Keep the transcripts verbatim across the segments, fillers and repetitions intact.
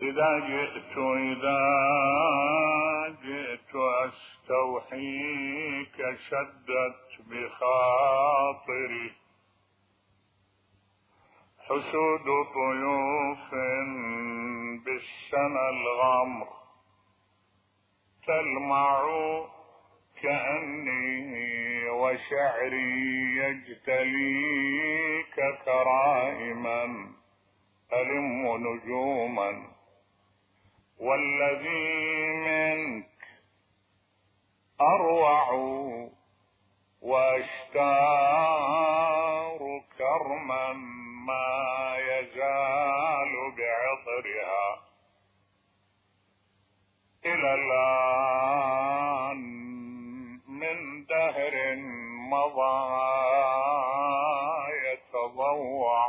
إذا جئت إذا جئت أستوحيك شدت بخاطري حشود طيوف بالسنى الغمر تلمع كأني وشعري يجتليك كرائما ألم نجوما والذي منك أروع وأشتار كرما ما يزال بعطرها إلى الآن من دهر مضى يتضوع.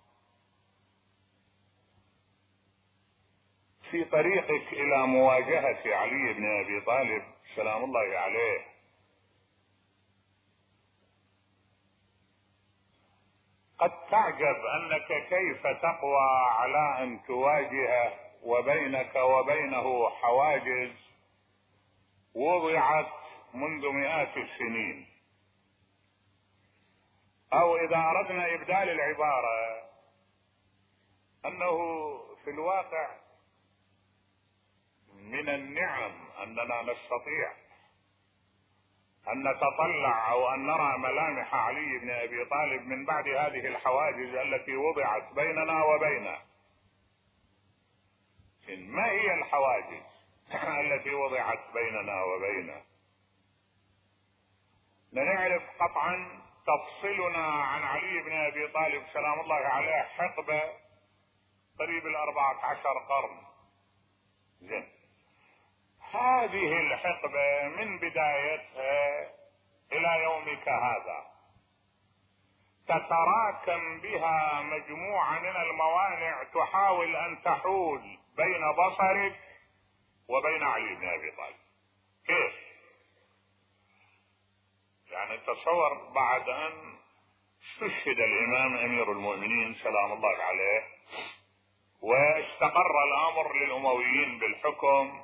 في طريقك إلى مواجهة علي بن أبي طالب سلام الله عليه قد تعجب أنك كيف تقوى على أن تواجهه وبينك وبينه حواجز وضعت منذ مئات السنين. أو إذا أردنا إبدال العبارة أنه في الواقع من النعم أننا نستطيع أن نتطلع أو أن نرى ملامح علي بن أبي طالب من بعد هذه الحواجز التي وضعت بيننا وبينه. ما هي الحواجز التي وضعت بيننا وبينه؟ نعرف قطعا تفصلنا عن علي بن أبي طالب سلام الله عليه حقبة قريب الأربعة عشر قرن. زين، هذه الحقبة من بدايتها إلى يومك هذا تتراكم بها مجموعة من الموانع تحاول أن تحول بين بصرك وبين علي بن أبي طالب. كيف؟ يعني تصور بعد أن استشهد الإمام أمير المؤمنين سلام الله عليه واستقر الأمر للأمويين بالحكم،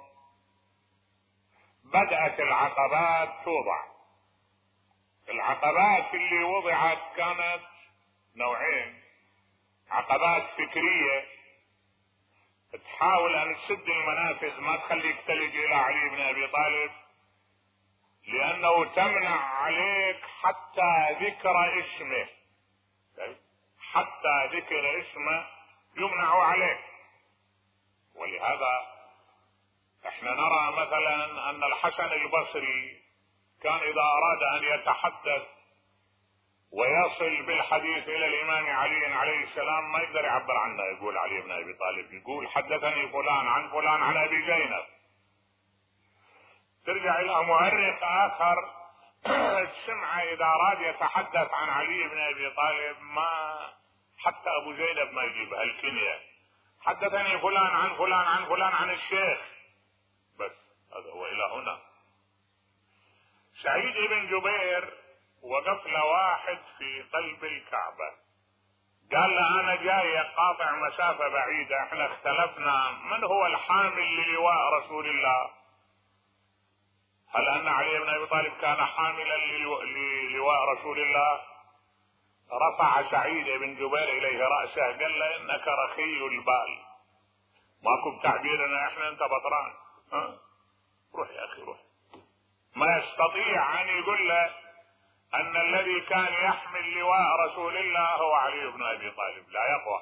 بدأت العقبات توضع. العقبات اللي وضعت كانت نوعين: عقبات فكرية تحاول ان تسد المنافذ ما تخليك تلج الى علي بن ابي طالب، لانه تمنع عليك حتى ذكر اسمه، حتى ذكر اسمه يمنع عليك. ولهذا احنا نرى مثلا ان الحسن البصري كان اذا اراد ان يتحدث ويصل بالحديث الى الامام علي عليه السلام ما يقدر يعبر عنه، يقول علي بن ابي طالب، يقول حدثني فلان عن فلان عن ابي زينب. ترجع الى مؤرخ اخر تسمعه اذا اراد يتحدث عن علي بن ابي طالب ما حتى ابو زينب ما يجيبها الكنية، حدثني فلان عن فلان عن فلان عن الشيخ بس. هذا هو الى هنا. سعيد بن جبير وقف له واحد في قلب الكعبة قال له انا جاي قاطع مسافة بعيدة، احنا اختلفنا من هو الحامل للواء رسول الله؟ هل ان علي بن ابي طالب كان حاملا للواء رسول الله؟ رفع سعيد بن جبير اليه رأسه قال له انك رخي البال، ماكو بتعبيرنا احنا انت بطران، ها روح يا اخي روح. ما يستطيع ان يقول له ان الذي كان يحمل لواء رسول الله هو علي بن ابي طالب، لا يقوى.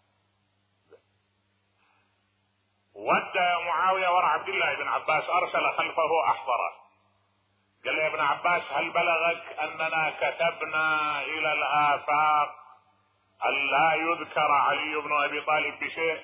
ودى معاوية ورع عبد الله بن عباس ارسل خلفه احضره قال له يا ابن عباس هل بلغك اننا كتبنا الى الافاق ان لا يذكر علي بن ابي طالب بشيء؟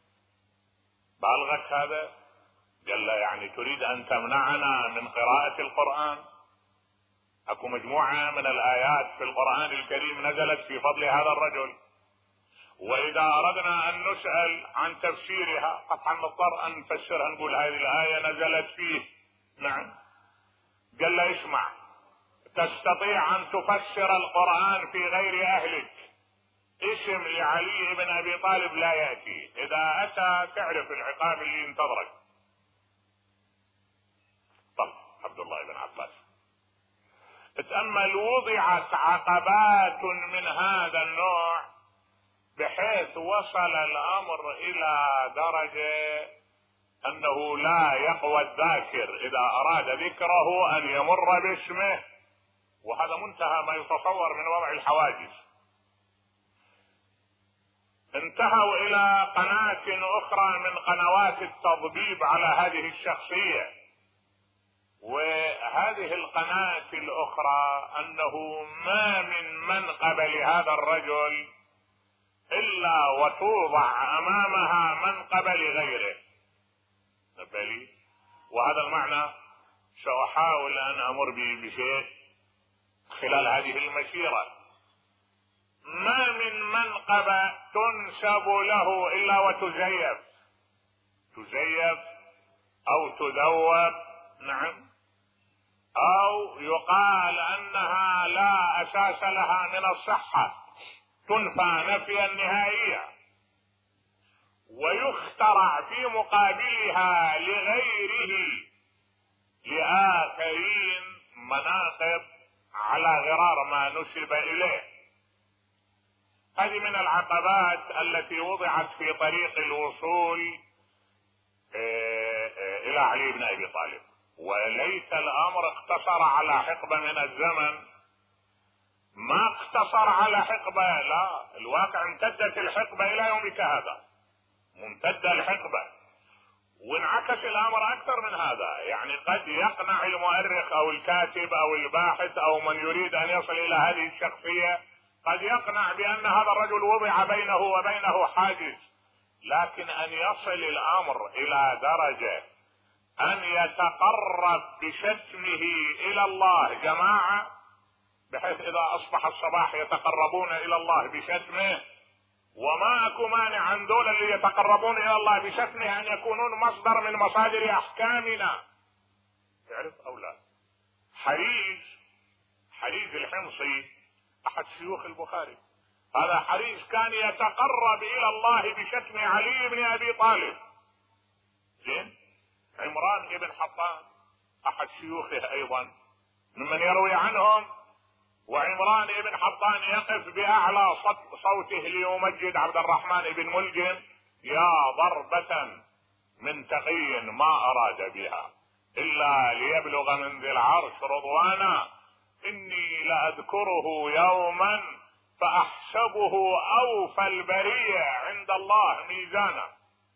بلغك هذا؟ قال له يعني تريد ان تمنعنا من قراءة القرآن؟ اكو مجموعة من الايات في القرآن الكريم نزلت في فضل هذا الرجل، واذا اردنا ان نسأل عن تفسيرها قطعا نضطر ان نفسرها، نقول هذه الاية نزلت فيه. نعم. قال له اسمع، تستطيع ان تفسر القرآن في غير اهلك اسم لعلي بن ابي طالب لا يأتي. اذا اتى تعرف العقاب اللي ينتظرك. طب عبد الله بن عباس تأمل، وضعت عقبات من هذا النوع بحيث وصل الامر الى درجة انه لا يقوى الذاكر اذا اراد ذكره ان يمر باسمه، وهذا منتهى ما يتصور من وضع الحواجز. انتهوا الى قناة اخرى من قنوات التضبيب على هذه الشخصية، وهذه القناة الاخرى انه ما من منقبة لهذا الرجل الا وتوضع امامها منقبة لغيره. نبالي، وهذا المعنى سأحاول ان امر به بشيء خلال هذه المسيرة. ما من منقبة تنسب له الا وتزيف، تزيف او تذوب، نعم، او يقال انها لا اساس لها من الصحة، تنفى نفيا نهائيا، ويخترع في مقابلها لغيره لآخرين مناقب على غرار ما نسب اليه. هذه من العقبات التي وضعت في طريق الوصول الى علي بن ابي طالب. وليس الامر اقتصر على حقبة من الزمن، ما اقتصر على حقبة، لا، الواقع امتدت الحقبة الى يومك هذا، ممتدة الحقبة، وانعكس الامر اكثر من هذا. يعني قد يقنع المؤرخ او الكاتب او الباحث او من يريد ان يصل الى هذه الشخصية، قد يقنع بان هذا الرجل وضع بينه وبينه حاجز، لكن ان يصل الامر الى درجة ان يتقرب بشتمه الى الله جماعة، بحيث اذا اصبح الصباح يتقربون الى الله بشتمه، وما اكو مانع عن دول اللي يتقربون الى الله بشتمه ان يكونون مصدر من مصادر احكامنا، تعرف او لا. حريز حريز الحمصي احد شيوخ البخاري، هذا حريز كان يتقرب الى الله بشتم علي بن ابي طالب. زين، عمران بن حطان احد شيوخه ايضا ممن يروي عنهم، وعمران بن حطان يقف باعلى صوته ليمجد عبد الرحمن بن ملجم: يا ضربة من تقي ما اراد بها الا ليبلغ من ذي العرش رضوانا، اني لاذكره يوما فاحسبه اوفى البرية عند الله ميزانا.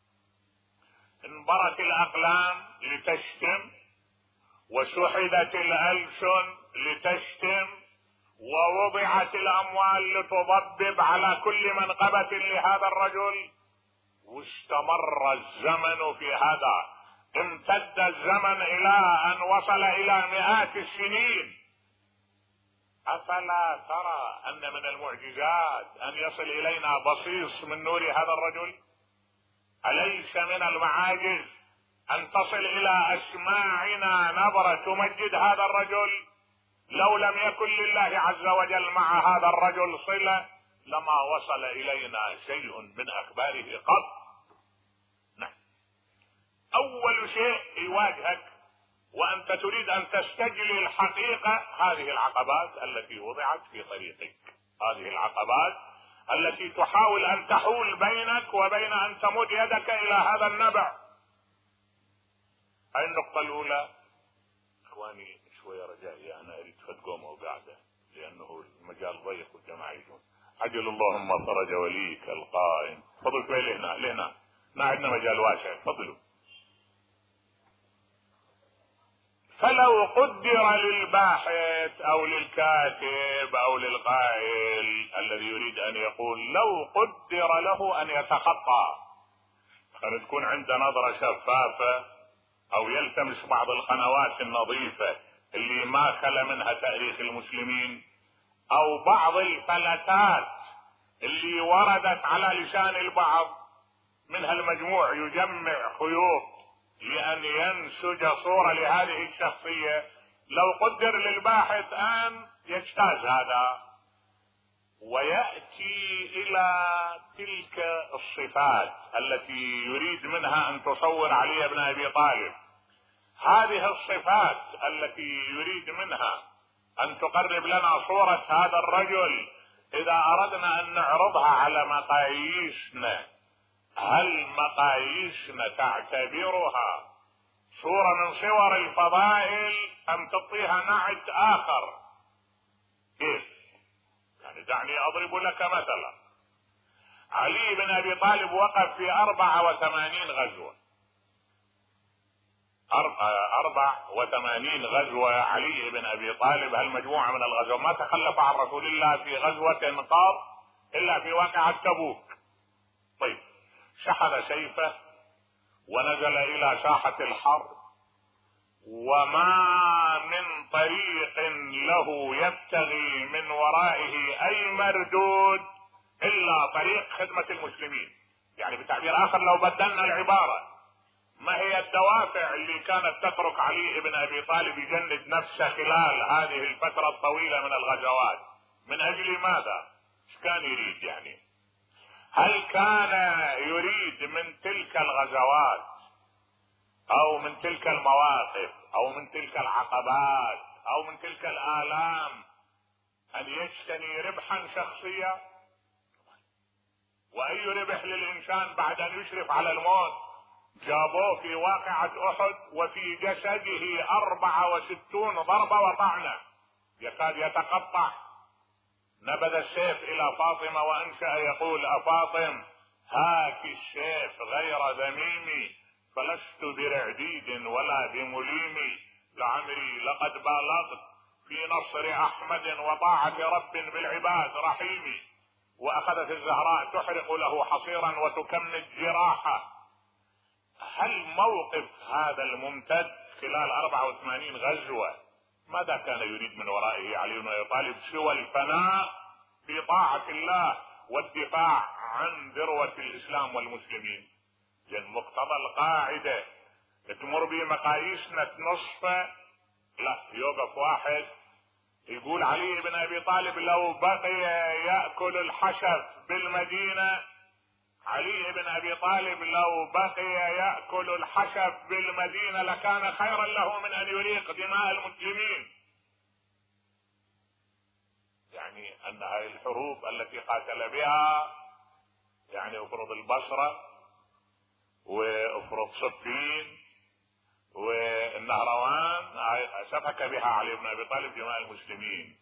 انبرت الاقلام لتشتم، وسحدت الالسن لتشتم، ووضعت الاموال لتضبب على كل منقبة لهذا الرجل، واستمر الزمن في هذا، امتد الزمن الى ان وصل الى مئات السنين. افلا ترى ان من المعجزات ان يصل الينا بصيص من نور هذا الرجل؟ اليس من المعاجز ان تصل الى اسماعنا نبرة تمجد هذا الرجل؟ لو لم يكن لله عز وجل مع هذا الرجل صلة لما وصل الينا شيء من اخباره قط. نعم، اول شيء يواجهك وانت تريد ان تستجلي الحقيقة هذه العقبات التي وضعت في طريقك، هذه العقبات التي تحاول ان تحول بينك وبين ان تمد يدك الى هذا النبع. هاي النقطة الاولى. اخواني شوية رجائي، انا اريد فتقوم وقاعدة لانه المجال ضيق والجماعة يجون. عجل اللهم فرج وليك القائم. فضل شوي لهنا لهنا، ما عندنا مجال واسع، فضلوا. فلو قدر للباحث او للكاتب او للقائل الذي يريد ان يقول، لو قدر له ان يتخطى، ان تكون عنده نظرة شفافة او يلتمس بعض القنوات النظيفة اللي ما خلا منها تاريخ المسلمين، او بعض الفلتات اللي وردت على لسان البعض من هالمجموع يجمع خيوط لأن ينسج صورة لهذه الشخصية، لو قدر للباحث أن يجتاز هذا ويأتي إلى تلك الصفات التي يريد منها أن تصور علي بن أبي طالب. هذه الصفات التي يريد منها أن تقرب لنا صورة هذا الرجل، إذا أردنا أن نعرضها على مقاييسنا، هل مقاييسنا تعتبرها صورة من صور الفضائل أم تعطيها نعت آخر؟ كيف؟ يعني دعني أضرب لك مثلا. علي بن أبي طالب وقف في أربعة وثمانين غزوة، أربع وثمانين غزوة علي بن أبي طالب، هالمجموعة من الغزوات ما تخلف عن رسول الله في غزوة قط إلا في واقعة تبوك. طيب، شحذ سيفه ونزل إلى ساحة الحرب، وما من طريق له يبتغي من ورائه أي مردود إلا طريق خدمة المسلمين. يعني بتعبير آخر، لو بدلنا العبارة، ما هي الدوافع اللي كانت تترك علي بن أبي طالب يجند نفسه خلال هذه الفترة الطويلة من الغزوات؟ من أجل ماذا؟ ايش كان يريد؟ يعني هل كان يريد من تلك الغزوات أو من تلك المواقف أو من تلك العقبات أو من تلك الآلام أن يجتني ربحا شخصيا؟ وأي ربح للإنسان بعد أن يشرف على الموت؟ جابوه في واقعة أحد وفي جسده أربعة وستون ضربة وطعنة يكاد يتقطع. نبذ السيف إلى فاطمة وأنشأ يقول: أفاطم هاك السيف غير ذميمي، فلست برعديد ولا بمليم، لعمري لقد بالغت في نصر أحمد وطاعة رب بالعباد رحيم. وأخذت الزهراء تحرق له حصيرا وتكمد جراحه. هل موقف هذا الممتد خلال أربعة وثمانين غزوة ماذا كان يريد من ورائه علي بن أبي طالب سوى الفناء في طاعة الله والدفاع عن ذروة الإسلام والمسلمين؟ لأن مقتضى القاعدة تمر بمقاييسنا نصفة، لا يوقف واحد يقول علي بن أبي طالب لو بقي يأكل الحشف بالمدينة، علي بن أبي طالب لو بقي يأكل الحشف بالمدينة لكان خيرا له من أن يريق دماء المسلمين. يعني أن هذه الحروب التي قاتل بها، يعني افرض البصرة وافرض صفين والنهروان، سفك بها علي بن أبي طالب دماء المسلمين.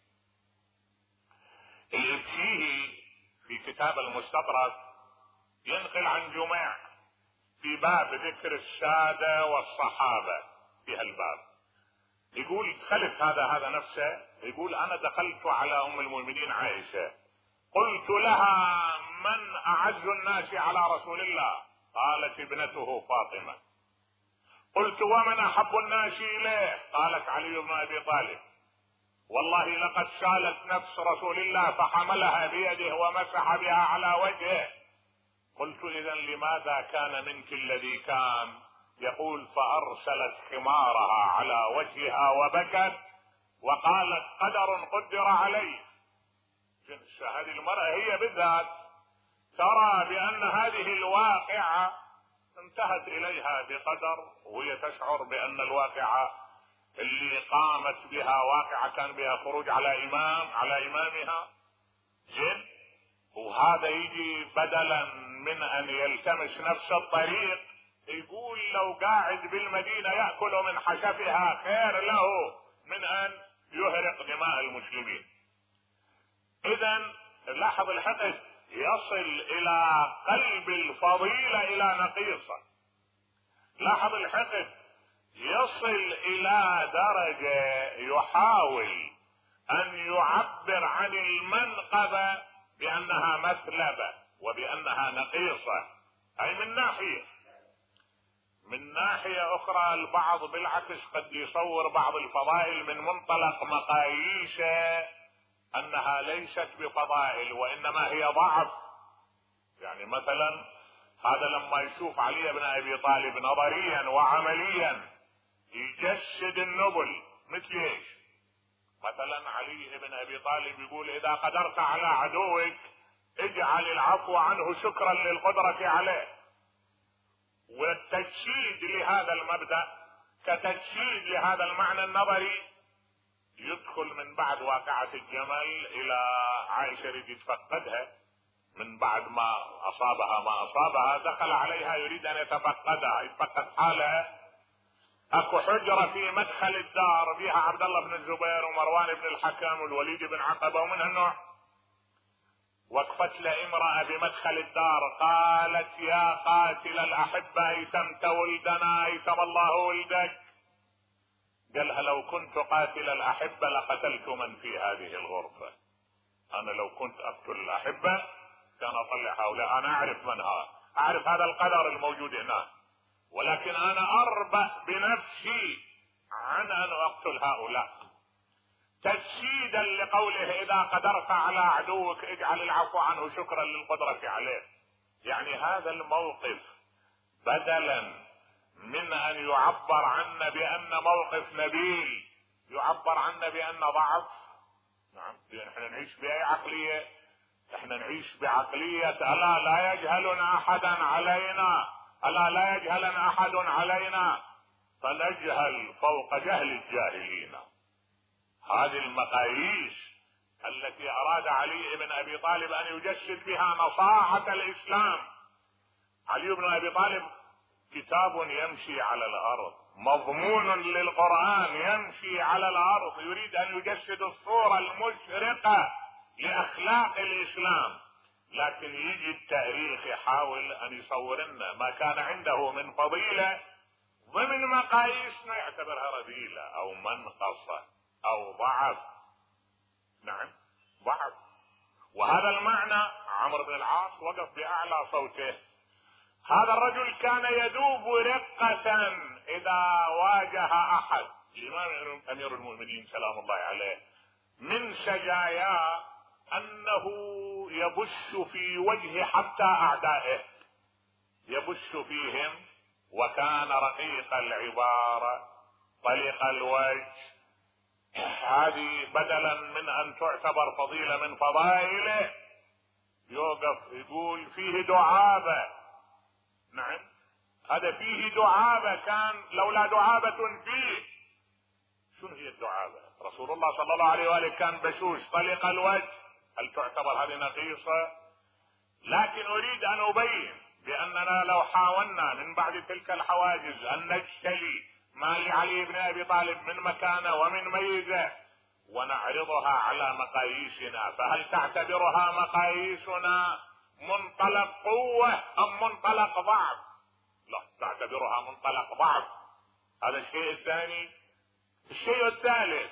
الإبشيهي في كتاب المستطرد ينقل عن جميع في باب ذكر السادة والصحابة في هالباب، يقول دخلت هذا هذا نفسه، يقول أنا دخلت على أم المؤمنين عائشة، قلت لها: من أعز الناس على رسول الله؟ قالت: ابنته فاطمة. قلت: ومن أحب الناس إليه؟ قالت: علي بن أبي طالب. والله لقد سالت نفس رسول الله فحملها بيده ومسح بها على وجهه. قلت: إذا لماذا كان منك الذي كان؟ يقول: فأرسلت خمارها على وجهها وبكت وقالت: قدر قدر علي. هذه المرأة هي بالذات ترى بأن هذه الواقعة انتهت إليها بقدر، وهي تشعر بأن الواقعة اللي قامت بها واقعة كان بها خروج على إمام على إمامها جن، وهذا يجي بدلا من أن يلتمس نفس الطريق يقول لو قاعد بالمدينة يأكل من حشفها خير له من أن يهرق دماء المسلمين. إذن لاحظ الحقد يصل إلى قلب الفضيلة إلى نقيصة. لاحظ الحقد يصل إلى درجة يحاول أن يعبر عن المنقبة بأنها مثلبة وبأنها نقيصة، أي من ناحية. من ناحية أخرى البعض بالعكس قد يصور بعض الفضائل من منطلق مقاييس أنها ليست بفضائل وإنما هي ضعف. يعني مثلا هذا لما يشوف علي بن أبي طالب نظريا وعمليا يجسد النبل، مثل ايش؟ مثلا علي بن ابي طالب يقول اذا قدرت على عدوك اجعل العفو عنه شكرا للقدرة عليه. والتجسيد لهذا المبدأ كتجسيد لهذا المعنى النظري يدخل من بعد واقعة الجمل الى عائشة يريد يتفقدها، من بعد ما اصابها ما اصابها دخل عليها يريد ان يتفقدها يتفقد حالها. اكو حجرة في مدخل الدار فيها عبد الله بن الزبير ومروان بن الحكم والوليد بن عقبة ومن هالنوع. وقفت له امرأة بمدخل الدار قالت يا قاتل الأحبة ايتمت ولدنا ايتم الله ولدك. قالها لو كنت قاتل الأحبة لقتلت من في هذه الغرفة. انا لو كنت اقتل الأحبة كان اطلع هؤلاء، انا اعرف من هذا، اعرف هذا القدر الموجود هنا، ولكن انا اربأ بنفسي عن ان اقتل هؤلاء. تجسيدا لقوله اذا قدرت على عدوك اجعل العفو عنه شكرا للقدرة عليه. يعني هذا الموقف بدلا من ان يعبر عنا بان موقف نبيل يعبر عنا بان ضعف. نعم، احنا نعيش باي عقلية؟ احنا نعيش بعقلية الا لا يجهلنا احدا علينا، الا لا يجهلنا احد علينا فنجهل فوق جهل الجاهلين. هذه المقاييس التي اراد علي بن ابي طالب ان يجسد بها نصاعة الاسلام. علي بن ابي طالب كتاب يمشي على الارض، مضمون للقرآن يمشي على الارض، يريد ان يجسد الصورة المشرقة لاخلاق الاسلام، لكن يجي التاريخ يحاول ان يصور لنا ما كان عنده من فضيلة ضمن مقاييس يعتبرها رذيلة او منقصة او ضعف. نعم ضعف. وهذا المعنى عمرو بن العاص وقف باعلى صوته. هذا الرجل كان يذوب رقة اذا واجه احد. الامام امير المؤمنين سلام الله عليه من سجاياه انه يبش في وجه حتى اعدائه، يبش فيهم، وكان رقيق العبارة طلق الوجه. هذه بدلا من ان تعتبر فضيلة من فضائله يوقف يقول فيه دعابة. نعم هذا فيه دعابة، كان لولا دعابة فيه. شنو هي الدعابة؟ رسول الله صلى الله عليه وآله كان بشوش طلق الوجه، هل تعتبر هذه نقيصة؟ لكن اريد ان ابين باننا لو حاولنا من بعد تلك الحواجز ان نجتلي ما لعلي بن ابي طالب من مكانه ومن ميزه ونعرضها على مقاييسنا، فهل تعتبرها مقاييسنا منطلق قوة ام منطلق ضعف؟ لا، تعتبرها منطلق ضعف. هذا الشيء الثاني. الشيء الثالث،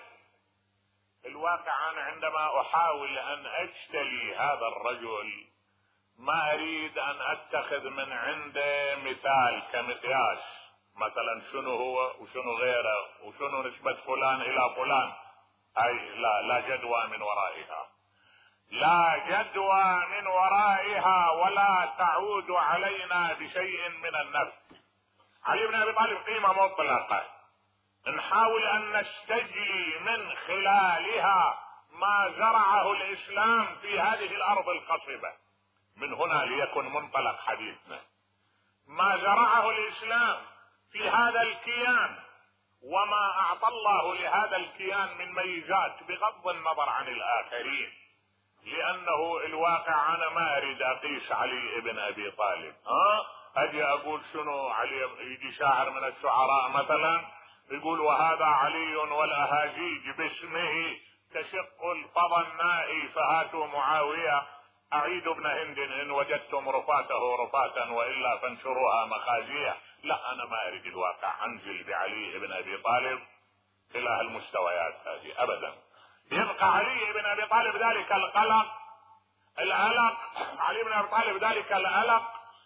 الواقع انا عندما احاول ان اجتلي هذا الرجل ما اريد ان اتخذ من عنده مثال كمقياس، مثلا شنو هو وشنو غيره وشنو نسبة فلان الى فلان. اي لا لا جدوى من ورائها، لا جدوى من ورائها ولا تعود علينا بشيء من النفع. علي بن ابي طالب قيمة مطلقة نحاول ان نستجلي من خلالها ما زرعه الاسلام في هذه الارض الخصبة. من هنا ليكن منطلق حديثنا ما زرعه الاسلام في هذا الكيان وما اعطى الله لهذا الكيان من ميزات بغض النظر عن الاخرين. لانه الواقع انا ما اريد اقيس علي بن ابي طالب. ها اجي اقول شنو علي، يجي شاعر من الشعراء مثلا يقول وهذا علي والاهاجيج باسمه تشق الفضا النائي فهاتوا معاوية اعيد ابن هند ان وجدتم رفاته رفاتا والا فانشروها مخازيه. لا، انا ما اريد الواقع انزل بعلي بن ابي طالب الى هالمستويات هذه ابدا. يبقى علي بن ابي طالب ذلك القلق القلق علي بن ابي طالب ذلك القلق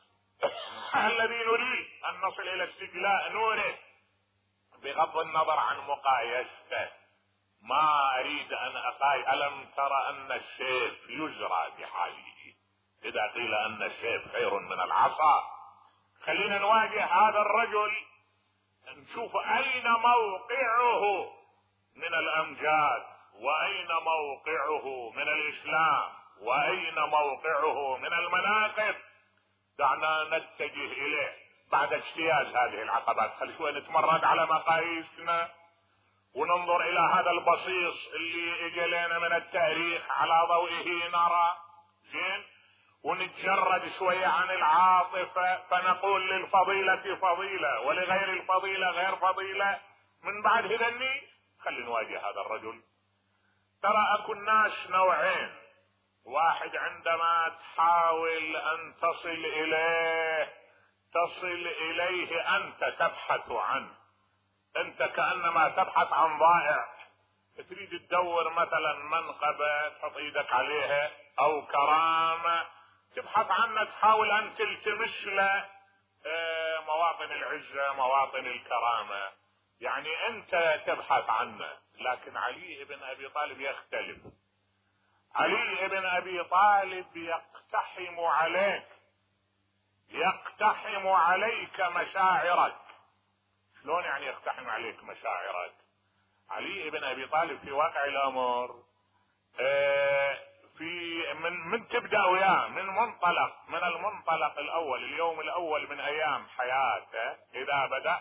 الذي نريد ان نصل الى استجلاء نوره بغض النظر عن مقايسته. ما اريد ان اقاي. الم ترى ان السيف يزرع بحاله؟ اذا قيل ان السيف خير من العصا. خلينا نواجه هذا الرجل نشوف اين موقعه من الامجاد واين موقعه من الاسلام واين موقعه من المناقب، دعنا نتجه اليه بعد اجتياز هذه العقبات. خلي شوي نتمرد على مقاييسنا وننظر الى هذا البصيص اللي اجى لنا من التاريخ، على ضوئه نرى زين، ونتجرد شوية عن العاطفة فنقول للفضيلة فضيلة ولغير الفضيلة غير فضيلة. من بعد هذني خلي نواجه هذا الرجل. ترى اكو الناس نوعين، واحد عندما تحاول ان تصل اليه تصل اليه انت تبحث عنه، انت كأنما تبحث عن ضائع، تريد تدور مثلا منقبة تحط ايدك عليها او كرامة تبحث عنه، تحاول ان تلتمس له مواطن العزة مواطن الكرامة، يعني انت تبحث عنه. لكن علي بن ابي طالب يختلف. علي بن ابي طالب يقتحم عليك يقتحم عليك مشاعرك. شلون يعني يقتحم عليك مشاعرك؟ علي بن ابي طالب في واقع الامر في من من تبدا وياه من منطلق من المنطلق الاول، اليوم الاول من ايام حياته، اذا بدا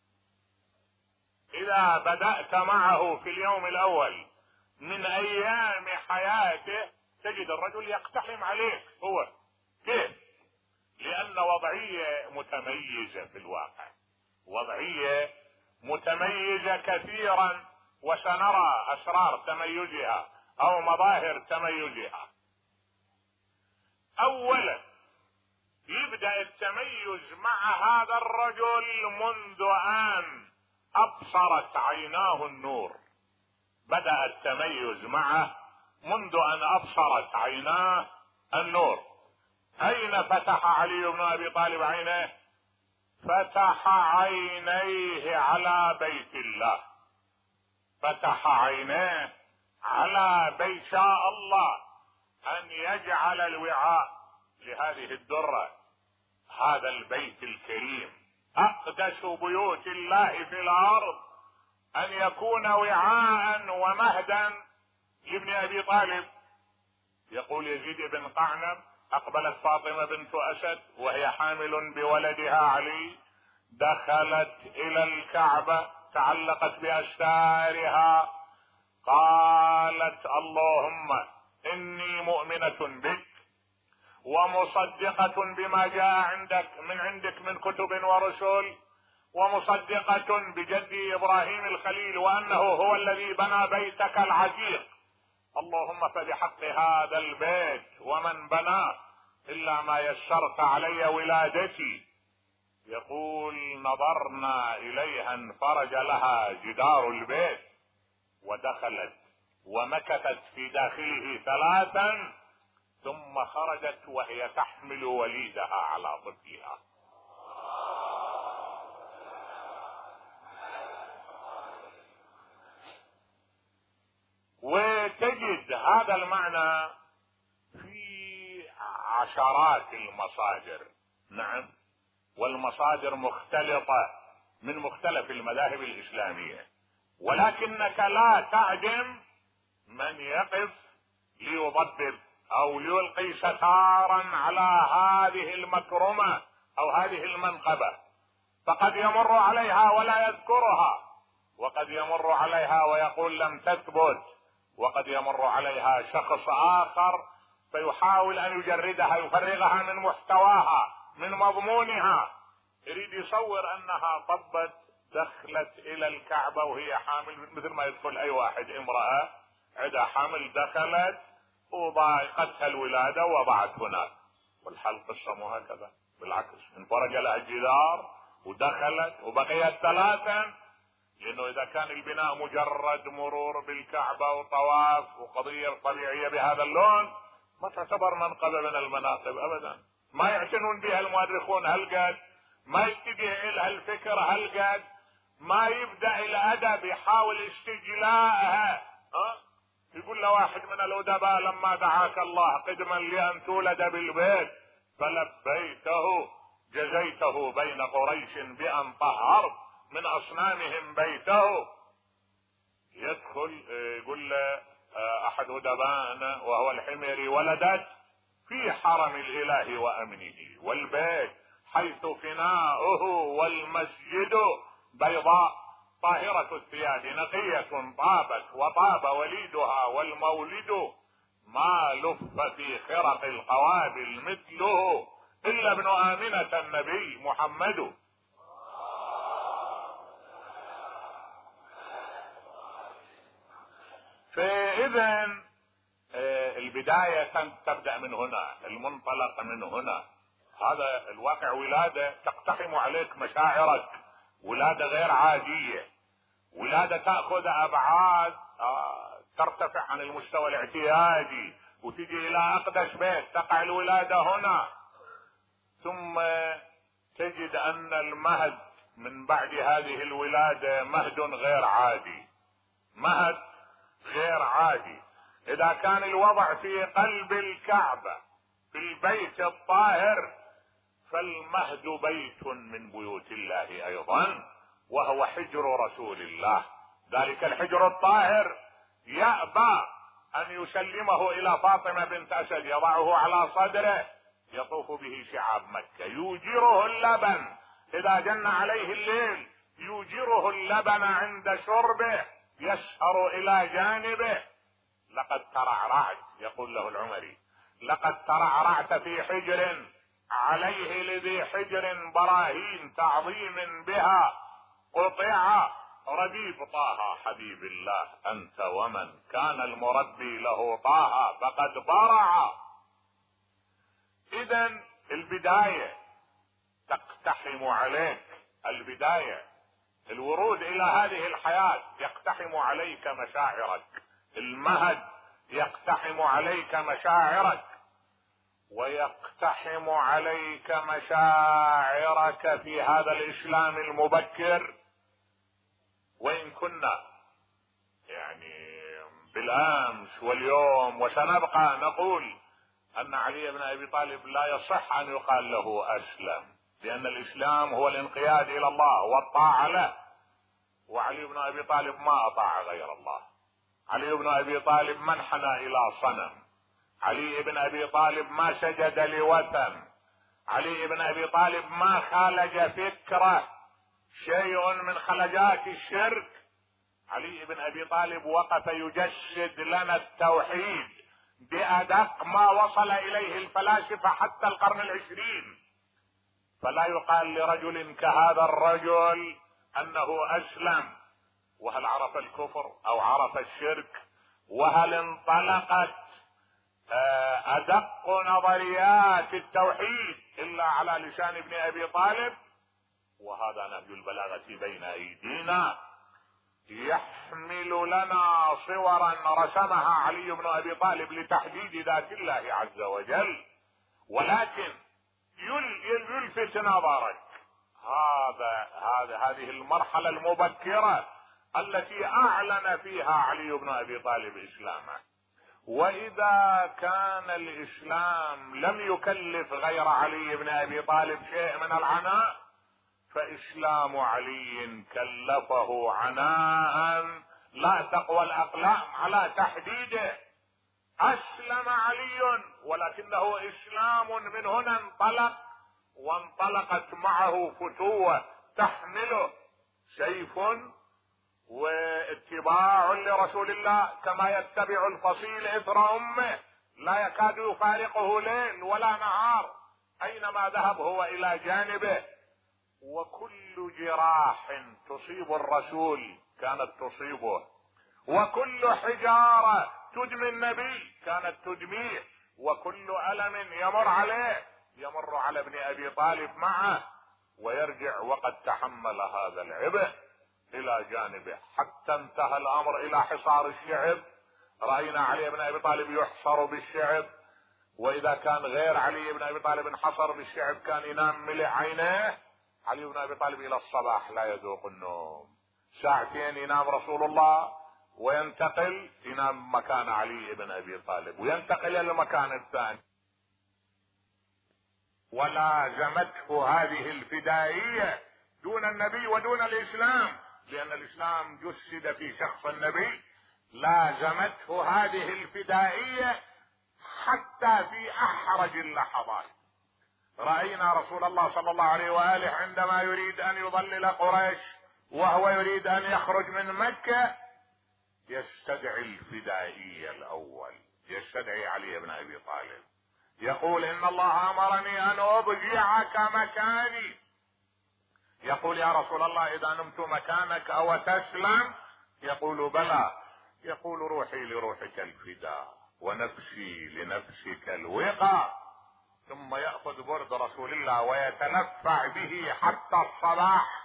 اذا بدات معه في اليوم الاول من ايام حياته تجد الرجل يقتحم عليك. هو كيف؟ لان وضعيه متميزه في الواقع، وضعيه متميزه كثيرا، وسنرى اسرار تميزها او مظاهر تميزها. اولا يبدأ التميز مع هذا الرجل منذ ان ابصرت عيناه النور. بدأ التميز معه منذ ان ابصرت عيناه النور. اين فتح علي بن ابي طالب عينيه؟ فتح عينيه على بيت الله، فتح عينيه على بيت شاء الله ان يجعل الوعاء لهذه الدرة، هذا البيت الكريم اقدس بيوت الله في الارض، ان يكون وعاء ومهدا لابن ابي طالب. يقول يزيد بن قعنب: اقبلت فاطمة بنت اسد وهي حامل بولدها علي، دخلت الى الكعبة تعلقت باستارها، قالت: اللهم اني مؤمنة بك ومصدقة بما جاء عندك من عندك من كتب ورسل، ومصدقة بجدي ابراهيم الخليل وانه هو الذي بنى بيتك العتيق، اللهم فبحق هذا البيت ومن بناه الا ما يسرت علي ولادتي. يقول: نظرنا اليها انفرج لها جدار البيت، ودخلت ومكثت في داخله ثلاثا، ثم خرجت وهي تحمل وليدها على طفلها. وتجد هذا المعنى في عشرات المصادر، نعم، والمصادر مختلطة من مختلف المذاهب الإسلامية، ولكنك لا تعدم من يقف ليضبب او ليلقي ستارا على هذه المكرمة او هذه المنقبة، فقد يمر عليها ولا يذكرها، وقد يمر عليها ويقول لم تثبت، وقد يمر عليها شخص اخر فيحاول ان يجردها يفرغها من محتواها من مضمونها، يريد يصور انها طبت دخلت الى الكعبة وهي حامل، مثل ما يدخل اي واحد امرأة عندها حامل دخلت وضايقتها الولادة ووضعت هناك، والحال قصة مو هكذا، بالعكس انفرج لها الجدار ودخلت وبقيت ثلاثا، لانه اذا كان البناء مجرد مرور بالكعبة وطواف وقضية طبيعية بهذا اللون ما تعتبر منقبة من المناقب ابدا، ما يعتنون بها المؤرخون هالقد، ما يتجه لها الفكر هالقد، ما يبدأ الادب يحاول استجلاءها. أه؟ يقول له واحد من الادباء: لما دعاك الله قدما لان تولد بالبيت فلبيته جزيته بين قريش بان طهرت من اصنامهم بيته. يدخل يقول له احد ادبائنا وهو الحميري: ولدت في حرم الاله وامنه والبيت حيث فناؤه والمسجد بيضاء طاهرة الثياب نقية طابت وطاب وليدها والمولد ما لف في خرق القوابل مثله الا ابن آمنة النبي محمد. فاذا البداية تبدأ من هنا، المنطلق من هنا. هذا الواقع ولادة تقتحم عليك مشاعرك، ولادة غير عادية، ولادة تأخذ أبعاد ترتفع عن المستوى الاعتيادي، وتجي إلى أقدس بيت تقع الولادة هنا. ثم تجد أن المهد من بعد هذه الولادة مهد غير عادي، مهد غير عادي. إذا كان الوضع في قلب الكعبة في البيت الطاهر، فالمهد بيت من بيوت الله أيضا، وهو حجر رسول الله. ذلك الحجر الطاهر يأبى أن يسلمه إلى فاطمة بنت أسد، يضعه على صدره يطوف به شعاب مكة، يوجره اللبن إذا جن عليه الليل، يوجره اللبن عند شربه، يسهر إلى جانبه. لقد ترعرعت، يقول له العمري: لقد ترعرعت في حجر عليه لذي حجر براهين تعظيم بها قطع ربيب طه حبيب الله أنت، ومن كان المربي له طه فقد برع. إذا البداية تقتحم عليك، البداية الورود إلى هذه الحياة يقتحم عليك مشاعرك، المهد يقتحم عليك مشاعرك، ويقتحم عليك مشاعرك في هذا الإسلام المبكر. وإن كنا يعني بالأمس واليوم وسنبقى نقول أن علي بن أبي طالب لا يصح أن يقال له أسلم، لأن الإسلام هو الانقياد إلى الله والطاعة له، وعلي بن أبي طالب ما أطاع غير الله. علي بن أبي طالب ما انحنى إلى صنم، علي بن أبي طالب ما سجد لوثن، علي بن أبي طالب ما خالج فكرة شيء من خلجات الشرك. علي بن أبي طالب وقف يجسد لنا التوحيد بأدق ما وصل إليه الفلاسفة حتى القرن العشرين. فلا يقال لرجل كهذا الرجل أنه أسلم، وهل عرف الكفر أو عرف الشرك؟ وهل انطلقت أدق نظريات التوحيد إلا على لسان ابن أبي طالب؟ وهذا نهج البلاغة بين أيدينا، يحمل لنا صورا رسمها علي بن أبي طالب لتحديد ذات الله عز وجل، ولكن يلفت نظرك هذا هذا هذه المرحلة المبكرة التي أعلن فيها علي بن أبي طالب إسلامه. وإذا كان الإسلام لم يكلف غير علي بن أبي طالب شيء من العناء، فإسلام علي كلفه عناء لا تقوى الأقلام على تحديده. أسلم علي، ولكنه إسلام من هنا انطلق، وانطلقت معه فتوة تحمله سيف واتباع لرسول الله كما يتبع الفصيل إثر أمه، لا يكاد يفارقه ليل ولا نهار، أينما ذهب هو إلى جانبه. وكل جراح تصيب الرسول كانت تصيبه، وكل حجارة تدمي النبي كانت تدميه، وكل ألم يمر عليه يمر على ابن أبي طالب معه، ويرجع وقد تحمل هذا العبء إلى جانبه حتى انتهى الأمر إلى حصار الشعب. رأينا علي بن أبي طالب يحصر بالشعب، وإذا كان غير علي بن أبي طالب انحصر بالشعب كان ينام ملء عينيه. علي بن أبي طالب إلى الصباح لا يذوق النوم، ساعتين ينام رسول الله وينتقل ينام مكان علي بن أبي طالب وينتقل إلى المكان الثاني. ولازمته هذه الفدائية دون النبي ودون الإسلام، لأن الإسلام جسد في شخص النبي، لازمته هذه الفدائية حتى في أحرج اللحظات. رأينا رسول الله صلى الله عليه وآله عندما يريد أن يضلل قريش وهو يريد أن يخرج من مكة يستدعي الفدائي الأول، يستدعي علي بن أبي طالب، يقول إن الله أمرني أن أضجعك مكاني. يقول يا رسول الله إذا نمت مكانك أو تسلم؟ يقول بلى. يقول روحي لروحك الفداء ونفسي لنفسك الوقى. ثم يأخذ برد رسول الله ويتنفع به حتى الصباح،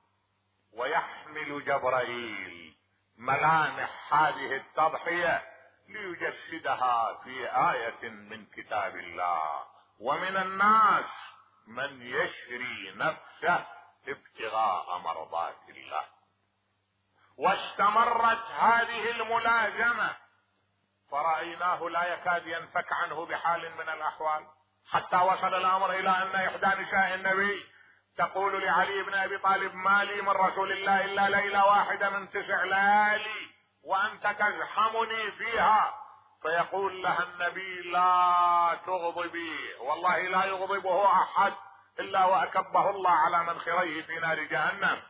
ويحمل جبرائيل ملامح هذه التضحية ليجسدها في آية من كتاب الله. ومن الناس من يشري نفسه ابتغاء مرضات الله. واستمرت هذه الملازمة، فرأيناه لا يكاد ينفك عنه بحال من الأحوال، حتى وصل الأمر إلى أن إحدى نساء النبي تقول لعلي بن أبي طالب ما لي من رسول الله إلا ليلة واحدة من تسع ليالي وأنت تزحمني فيها. فيقول لها النبي لا تغضبي، والله لا يغضبه أحد إلا وأكبه الله على منخريه في نار جهنم.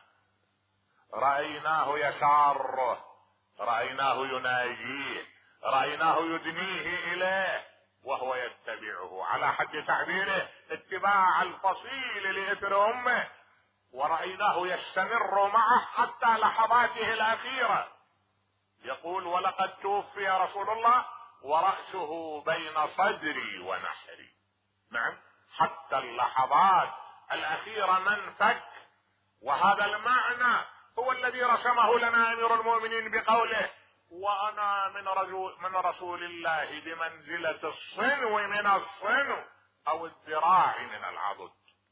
رأيناه يساره، رأيناه يناجيه، رأيناه يدنيه إليه وهو يتبعه على حد تعبيره اتباع الفصيل لإثر أمه. ورأيناه يستمر معه حتى لحظاته الأخيرة. يقول ولقد توفي رسول الله ورأسه بين صدري ونحري. نعم، حتى اللحظات الأخيرة من فك. وهذا المعنى هو الذي رسمه لنا أمير المؤمنين بقوله وأنا من رسول, من رسول الله بمنزلة الصنو من الصنو أو الذراع من العضد.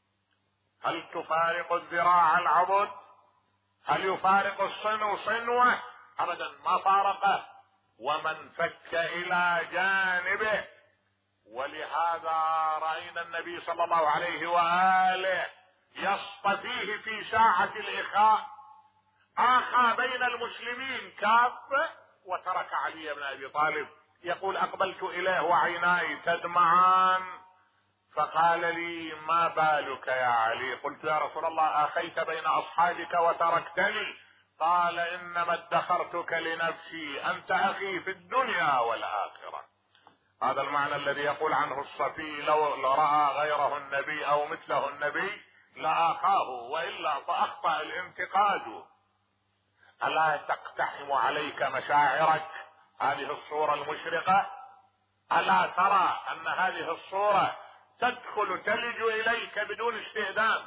هل تفارق الذراع العضد؟ هل يفارق الصنو صنوه؟ أبدا ما فارقه. ومن فك إلى جانبه. ولهذا رأينا النبي صلى الله عليه وآله يصطفيه في ساعة الإخاء، آخى بين المسلمين كافة وترك علي بن أبي طالب. يقول أقبلت إليه وعيناي تدمعان فقال لي ما بالك يا علي؟ قلت يا رسول الله آخيت بين أصحابك وتركتني. قال إنما ادخرتك لنفسي، أنت أخي في الدنيا والآخرة. هذا المعنى الذي يقول عنه الصفي لو رأى غيره النبي أو مثله النبي لآخاه، وإلا فأخطأ الانتقاد. ألا تقتحم عليك مشاعرك هذه الصورة المشرقة؟ ألا ترى أن هذه الصورة تدخل تلج إليك بدون استئذان؟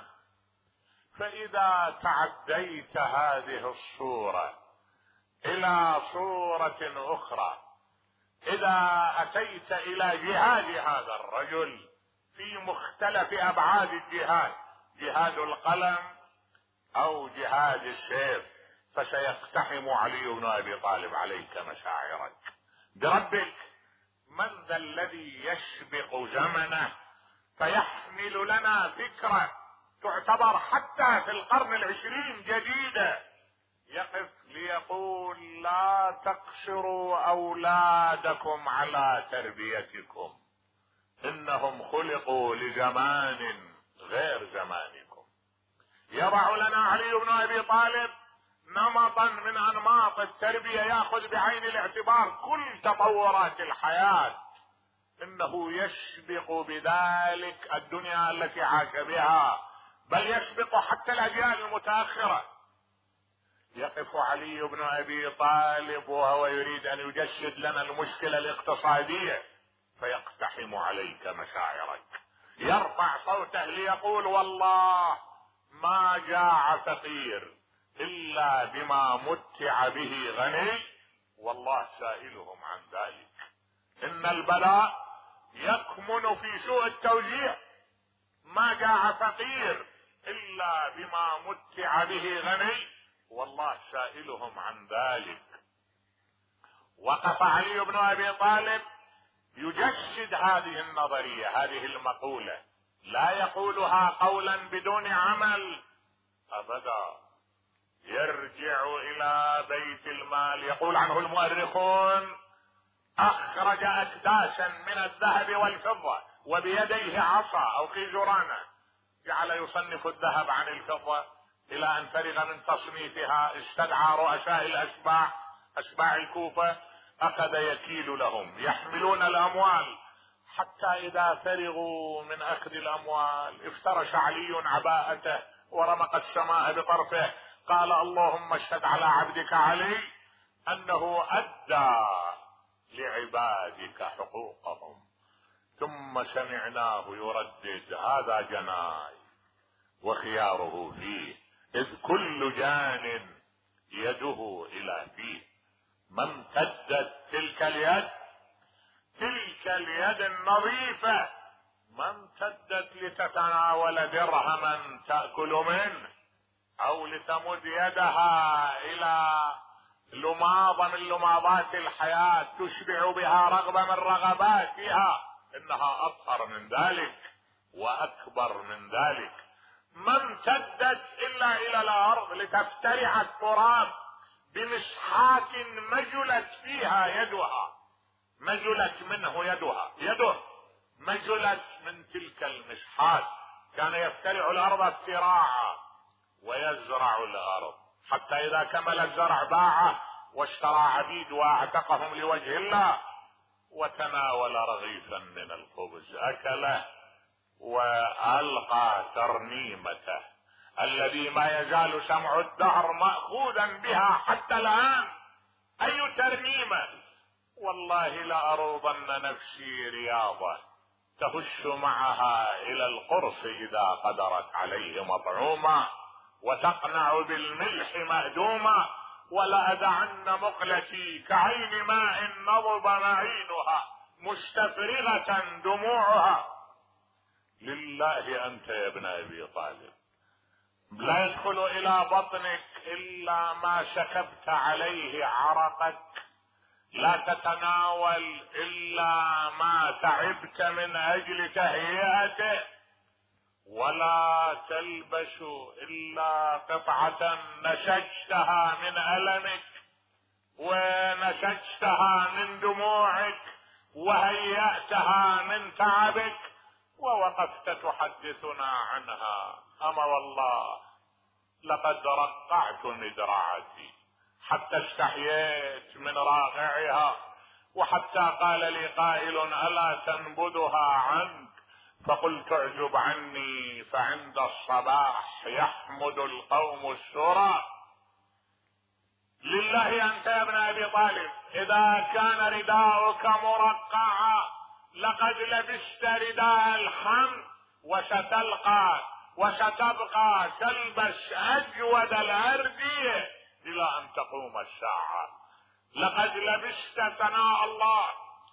فإذا تعديت هذه الصورة إلى صورة أخرى، إذا أتيت إلى جهاد هذا الرجل في مختلف أبعاد الجهاد، جهاد القلم أو جهاد السيف، فسيقتحم علي بن أبي طالب عليك مشاعرك. بربك من ذا الذي يسبق زمنه فيحمل لنا فكرة تعتبر حتى في القرن العشرين جديدة، يقف ليقول لا تقصروا أولادكم على تربيتكم، إنهم خلقوا لزمان غير زمانكم. يضع لنا علي بن أبي طالب نمطا من أنماط التربية يأخذ بعين الاعتبار كل تطورات الحياة، إنه يسبق بذلك الدنيا التي عاش بها، بل يسبق حتى الأجيال المتأخرة. يقف علي بن أبي طالب وهو يريد أن يجسد لنا المشكلة الاقتصادية فيقتحم عليك مشاعرك، يرفع صوته ليقول والله ما جاع فقير إلا بما متع به غني، والله سائلهم عن ذلك. إن البلاء يكمن في سوء التوزيع، ما جاع فقير إلا بما متع به غني، والله سائلهم عن ذلك. وقف علي بن أبي طالب يجسد هذه النظرية، هذه المقولة، لا يقولها قولا بدون عمل أبدا، يرجع الى بيت المال. يقول عنه المؤرخون: اخرج اكداسا من الذهب والفضة وبيديه عصا او خيزرانة، جعل يصنف الذهب عن الفضة الى ان فرغ من تصنيفها. استدعى رؤساء الاشباع، اشباع الكوفة، اخذ يكيل لهم، يحملون الاموال، حتى اذا فرغوا من اخذ الاموال افترش علي عباءته ورمق السماء بطرفه، قال: اللهم اشهد على عبدك علي انه ادى لعبادك حقوقهم. ثم سمعناه يردد: هذا جناي وخياره فيه، اذ كل جان يده الى فيه. ما امتدت تلك اليد، تلك اليد النظيفة، ما امتدت لتتناول درهما تأكل منه، او لتمد يدها الى لماضة من لماضات الحياة تشبع بها رغبة من رغباتها، انها اطهر من ذلك واكبر من ذلك. ما امتدت الا الى الارض لتفترع التراب بمسحات مجلت فيها يدها، مجلت منه يدها، يده مجلت من تلك المسحات. كان يفترع الارض افتراعا ويزرع الارض، حتى اذا كمل الزرع باعه واشترى عبيد واعتقهم لوجه الله، وتناول رغيفا من الخبز اكله والقى ترنيمته الذي ما يزال سمع الدهر مأخوذا بها حتى الان. اي ترنيمة! والله لأروضن نفسي رياضة تهش معها الى القرص اذا قدرت عليه مطعوما، وتقنع بالملح مأدوما، ولأدعن مقلتي كعين ماء نضب معينها مستفرغة دموعها. لله انت يا ابن ابي طالب، لا يدخل الى بطنك الا ما سكبت عليه عرقك، لا تتناول الا ما تعبت من اجل تهيئته، ولا تلبس الا قطعة نسجتها من ألمك ونسجتها من دموعك وهيأتها من تعبك، ووقفت تحدثنا عنها. اما والله لقد رقعت مدرعتي حتى استحييت من راغعها، وحتى قال لي قائل: الا تنبذها عنك؟ فقلت: اعجب عني فعند الصباح يحمد القوم السرى. لله انت يا ابن ابي طالب، اذا كان رداؤك مرقعا لقد لبست رداء الحمد، وستلقى وستبقى تلبس اجود الاردية الى ان تقوم الساعة. لقد لبست ثناء الله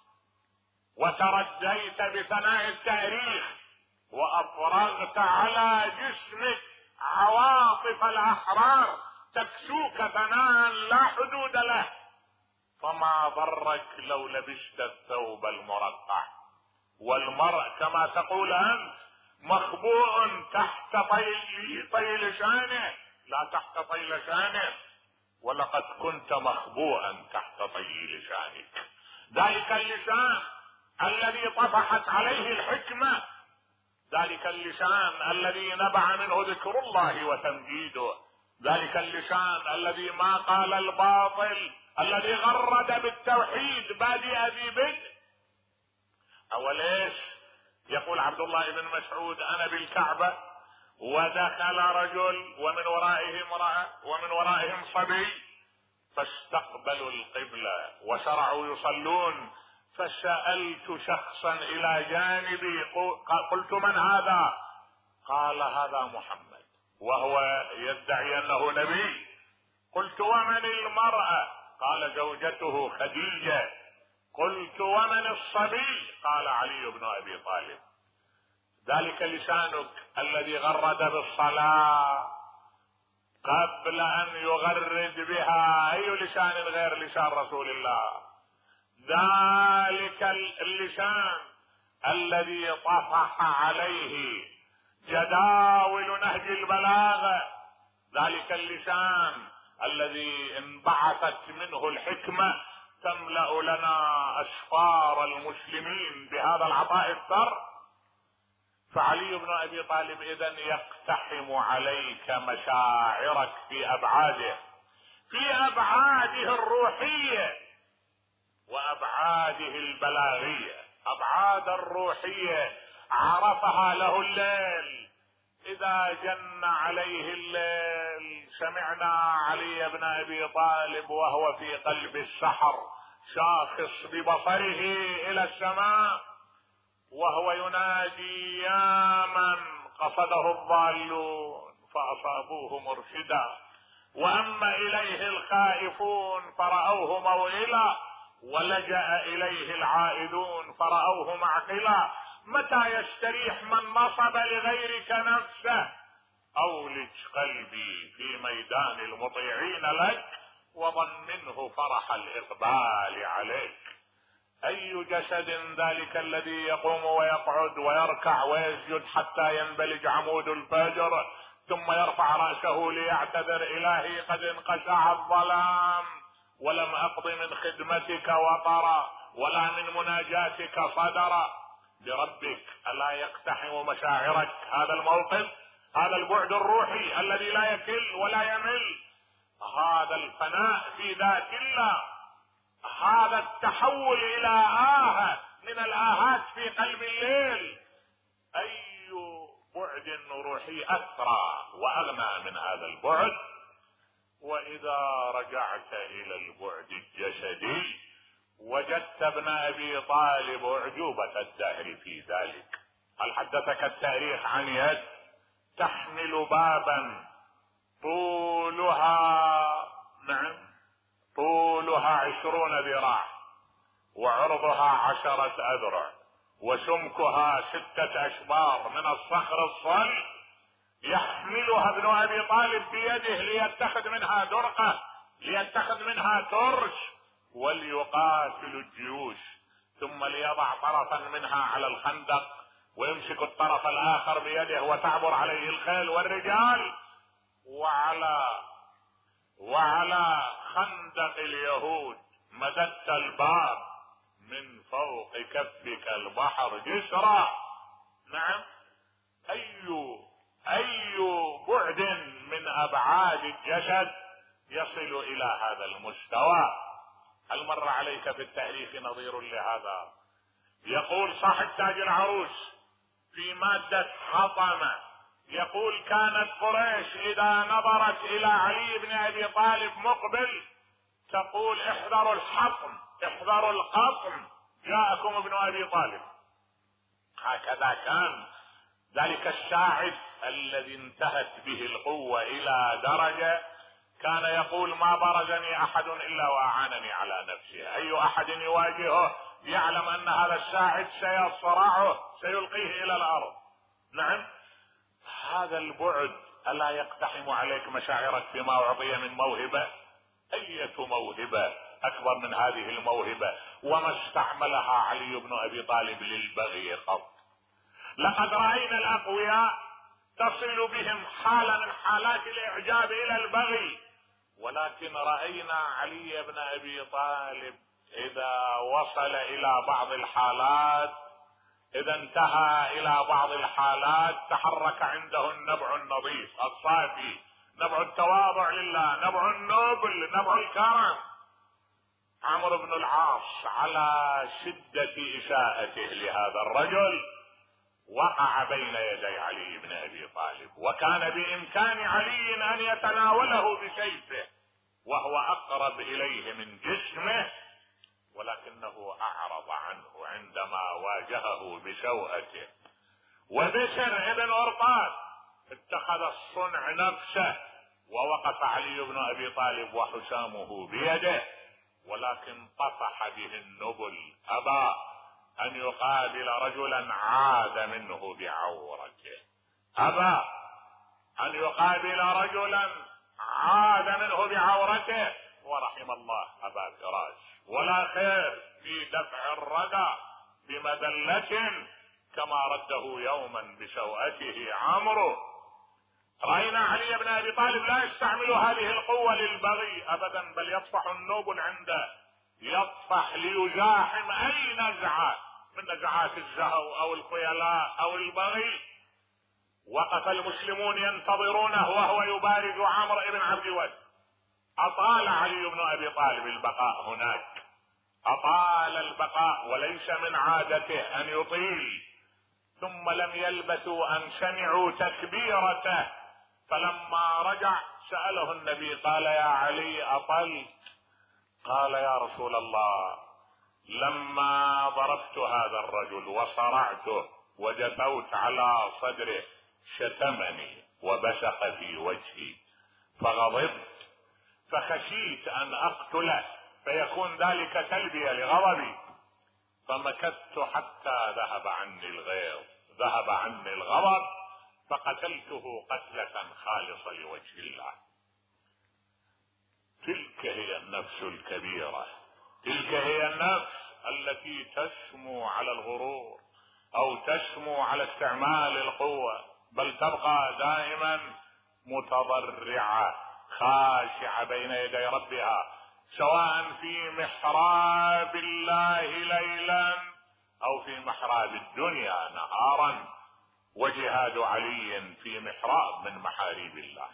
وترديت بثناء التاريخ، وافرغت على جسمك عواطف الاحرار تكسوك ثناء لا حدود له، فما ضرك لو لبست الثوب المرقع. والمرء كما تقول انت مخبوء تحت طي طي لسانه، لا تحت طي لسانه، ولقد كنت مخبوءا تحت طي لسانك. ذلك اللسان الذي طفحت عليه الحكمة، ذلك اللسان الذي نبع منه ذكر الله وتمجيده، ذلك اللسان الذي ما قال الباطل، الذي غرد بالتوحيد بادئ ذي بدء. اوليش يقول عبد الله بن مسعود: انا بالكعبة ودخل رجل ومن ورائه امرأة ومن ورائهم صبي، فاستقبلوا القبلة وشرعوا يصلون، فسألت شخصا الى جانبي قلت: من هذا؟ قال: هذا محمد، وهو يدعي انه نبي. قلت: ومن المرأة؟ قال: زوجته خديجة. قلت: ومن الصبي؟ قال: علي بن ابي طالب. ذلك لسانك الذي غرد بالصلاة قبل ان يغرد بها اي لسان غير لسان رسول الله، ذلك اللسان الذي طفح عليه جداول نهج البلاغة، ذلك اللسان الذي انبعثت منه الحكمة تملأ لنا أسفار المسلمين بهذا العطاء الثر. فعلي بن أبي طالب إذن يقتحم عليك مشاعرك في أبعاده، في أبعاده الروحية وأبعاده البلاغية. أبعاد الروحية عرفها له الليل، إذا جن عليه الليل سمعنا علي بن أبي طالب وهو في قلب السحر شاخص ببصره إلى السماء وهو ينادي يا من قصده الضالون فأصابوه مرشدا، وأما إليه الخائفون فرأوه موئلا، ولجأ إليه العائدون فرأوه معقلا. متى يستريح من نصب لغيرك نفسه؟ أولج قلبي في ميدان المطيعين لك وضمنه فرح الإقبال عليك. أي جسد ذلك الذي يقوم ويقعد ويركع ويسجد حتى ينبلج عمود الفجر ثم يرفع رأسه ليعتذر إلهي قد انقشع الظلام ولم أقض من خدمتك وطرا ولا من مناجاتك صدرا. بربك ألا يقتحم مشاعرك هذا الموقف، هذا البعد الروحي الذي لا يكل ولا يمل، هذا الفناء في ذات الله، هذا التحول إلى آهة من الآهات في قلب الليل. أي بعد روحي أثرى وأغنى من هذا البعد؟ وإذا رجعت إلى البعد الجسدي وجدت ابن أبي طالب أعجوبة الدهر في ذلك. هل حدثك التاريخ عن يد تحمل بابا طولها نعم طولها عشرون ذراع وعرضها عشرة أذرع وسمكها ستة أشبار من الصخر الصلب، يحملها ابن أبي طالب بيده ليتخذ منها درقة، ليتخذ منها ترس وليقاتل الجيوش، ثم ليضع طرفا منها على الخندق ويمسك الطرف الآخر بيده وتعبر عليه الخيل والرجال. وعلى وعلى خندق اليهود مددت الباب من فوق كفك البحر جسرا. نعم، أي أي بعد من أبعاد الجسد يصل إلى هذا المستوى؟ هل مر عليك في التاريخ نظير لهذا؟ يقول صاحب تاج العروس في مادة حطمة، يقول كانت قريش إذا نظرت إلى علي بن أبي طالب مقبل تقول احذروا الحطم، احذروا القطم، جاءكم ابن أبي طالب. هكذا كان ذلك الساعد الذي انتهت به القوة إلى درجة كان يقول ما برزني أحد إلا وأعانني على نفسه. أي أحد يواجهه يعلم أن هذا الساعد سيصرعه سيلقيه إلى الأرض. نعم، هذا البعد ألا يقتحم عليك مشاعرك فيما أعطي من موهبة؟ أية موهبة أكبر من هذه الموهبة؟ وما استعملها علي بن أبي طالب للبغي قط. لقد رأينا الأقوياء تصل بهم حالة من حالات الإعجاب إلى البغي، ولكن رأينا علي بن أبي طالب إذا وصل إلى بعض الحالات، إذا انتهى إلى بعض الحالات تحرك عنده النبع النظيف الصافي، نبع التواضع لله، نبع النبل، نبع الكرم. عمرو بن العاص على شدة إساءته لهذا الرجل وقع بين يدي علي بن أبي طالب، وكان بإمكان علي أن يتناوله بسيفه وهو أقرب إليه من جسمه، ولكنه أعرض عنه عندما واجهه بسوءته. وبشر ابن أرطاد اتخذ الصنع نفسه ووقف علي بن أبي طالب وحسامه بيده، ولكن طفح به النبل، أبى أن يقابل رجلا عاد منه بعورته، أبى أن يقابل رجلا عاد منه بعورته. ورحم الله أبا فراش، ولا خير في دفع الردى بمذلة كما رده يوما بسوءته عمرو. رأينا علي بن ابي طالب لا يستعمل هذه القوة للبغي ابدا، بل يطفح النوبل عنده، يطفح ليزاحم اي نزعة من نزعات الزهو او الخيلاء او البغي. وقف المسلمون ينتظرونه وهو يبارز عمرو بن عبد الود. اطال علي بن ابي طالب البقاء هناك، اطال البقاء، وليس من عادته ان يطيل. ثم لم يلبثوا ان سمعوا تكبيرته، فلما رجع سأله النبي قال يا علي أطلت؟ قال يا رسول الله لما ضربت هذا الرجل وصرعته وجثوت على صدره شتمني وبصق في وجهي فغضبت، فخشيت ان اقتله فيكون ذلك تلبية لغضبي، فمكثت حتى ذهب عني الغيظ، ذهب عني الغضب، فقتلته قتلة خالصة لوجه الله. تلك هي النفس الكبيرة، تلك هي النفس التي تسمو على الغرور او تسمو على استعمال القوة، بل تبقى دائما متضرعة خاشعة بين يدي ربها، سواء في محراب الله ليلا او في محراب الدنيا نهارا. وجهاد علي في محراب من محاريب الله.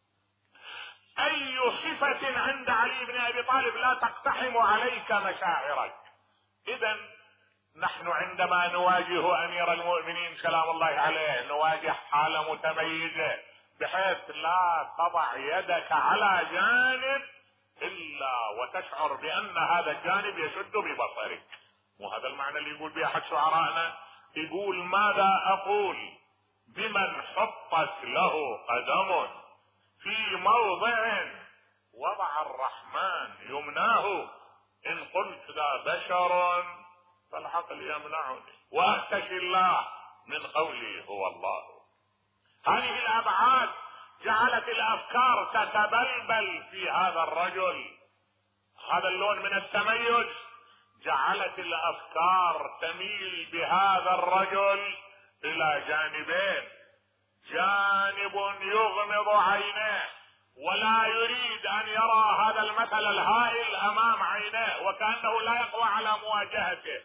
اي صفة عند علي بن ابي طالب لا تقتحم عليك مشاعرك. اذا نحن عندما نواجه امير المؤمنين سلام الله عليه نواجه حالة متميزة، بحيث لا تضع يدك على جانب الا وتشعر بان هذا الجانب يشد ببصرك. وهذا المعنى اللي يقول به احد شعرائنا، يقول ماذا اقول بمن حطت له قدم في موضع وضع الرحمن يمناه، ان قلت ذا بشر فالعقل يمنعني واخشى الله من قولي هو الله. هذه الابعاد جعلت الافكار تتبلبل في هذا الرجل. هذا اللون من التميز جعلت الافكار تميل بهذا الرجل الى جانبين، جانب يغمض عينيه ولا يريد ان يرى هذا المثل الهائل امام عينيه وكأنه لا يقوى على مواجهته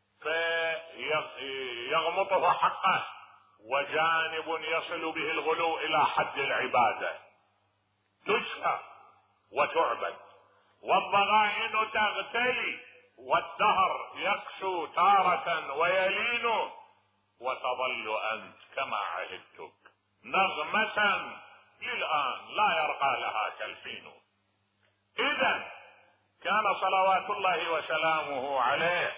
فيغمطه حقه، وجانب يصل به الغلو الى حد العبادة، تشفى وتعبد والضغائن تغتلي والدهر يقسو تارة ويلين، وتظل انت كما عهدتك نغمة للآن لا يرقى لها كالفين. اذا كان صلوات الله وسلامه عليه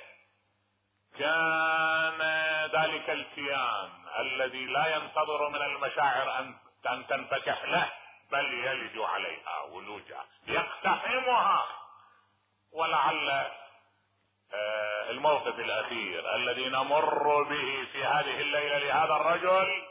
كان ذلك الكيان الذي لا ينتظر من المشاعر ان تنفتح له، بل يلج عليها ولوجا يقتحمها. ولعل الموقف الاخير الذي نمر به في هذه الليلة لهذا الرجل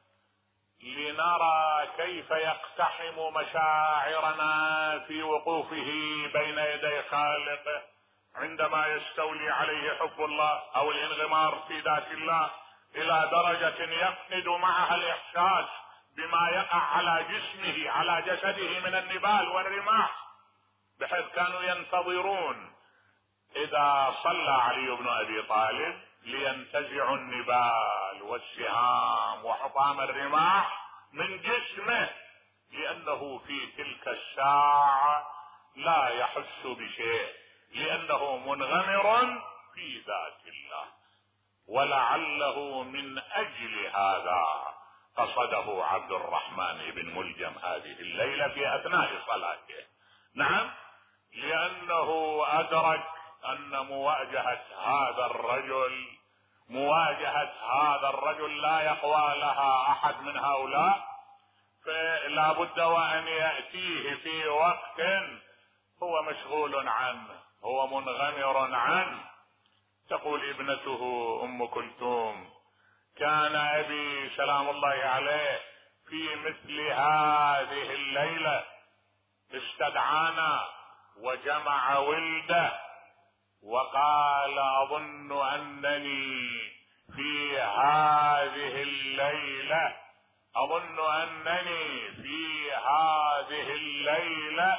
لنرى كيف يقتحم مشاعرنا في وقوفه بين يدي خالقه عندما يستولي عليه حب الله او الانغمار في ذات الله الى درجة يفقد معها الاحساس بما يقع على جسمه على جسده من النبال والرماح، بحيث كانوا ينتظرون اذا صلى علي بن ابي طالب لينتزعوا النبال والسهام وحطام الرماح من جسمه، لانه في تلك الساعة لا يحس بشيء، لانه منغمر في ذات الله. ولعله من اجل هذا قصده عبد الرحمن بن ملجم هذه الليلة في اثناء صلاته. نعم، لانه ادرك ان مواجهة هذا الرجل مواجهة هذا الرجل لا يقوى لها احد من هؤلاء، فلا بد وان يأتيه في وقت هو مشغول عنه، هو منغمر عنه. تقول ابنته ام كلثوم كان ابي سلام الله عليه في مثل هذه الليلة استدعانا وجمع ولده وقال اظن انني في هذه الليلة اظن انني في هذه الليلة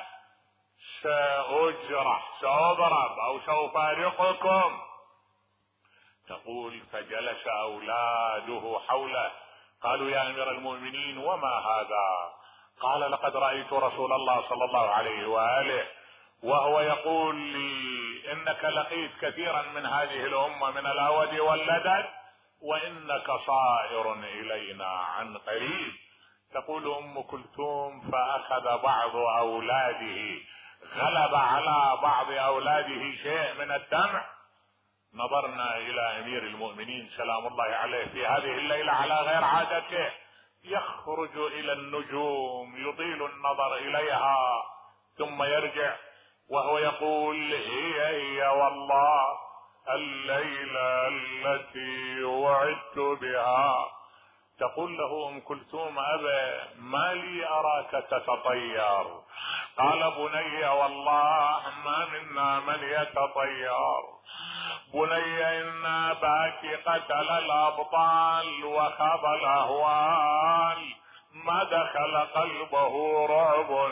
سأجرح سأضرب او سأفارقكم. تقول فجلس اولاده حوله قالوا يا امير المؤمنين وما هذا؟ قال لقد رأيت رسول الله صلى الله عليه وآله وهو يقول لي انك لقيت كثيرا من هذه الامة من الاود واللدد وانك صائر الينا عن قريب. تقول ام كلثوم فاخذ بعض اولاده غلب على بعض اولاده شيء من الدمع. نظرنا الى امير المؤمنين سلام الله عليه في هذه الليلة على غير عادته، يخرج الى النجوم يطيل النظر اليها ثم يرجع وهو يقول هي هي والله الليلة التي وعدت بها. تقول له ام كلثوم ابا ما لي اراك تتطير؟ قال بني والله ما منا من يتطير، بني إن أباك قتل الأبطال وخاض الأهوال ما دخل قلبه رعب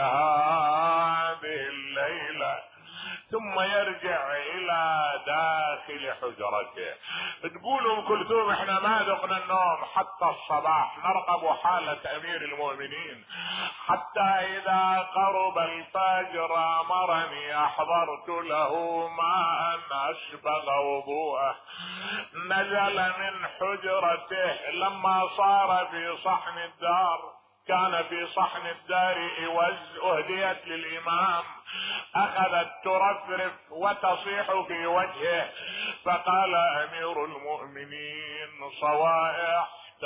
كهذه الليلة. ثم يرجع إلى داخل حجرته. تقول ام كلثوم احنا ما ذقنا النوم حتى الصباح نرقب حالة امير المؤمنين، حتى اذا قرب الفجر امرني احضرت له ماء اشبغ وضوءه. نزل من حجرته لما صار في صحن الدار، كان في صحن الدار اوز اهديت للامام، اخذت ترفرف وتصيح في وجهه، فقال امير المؤمنين صوائح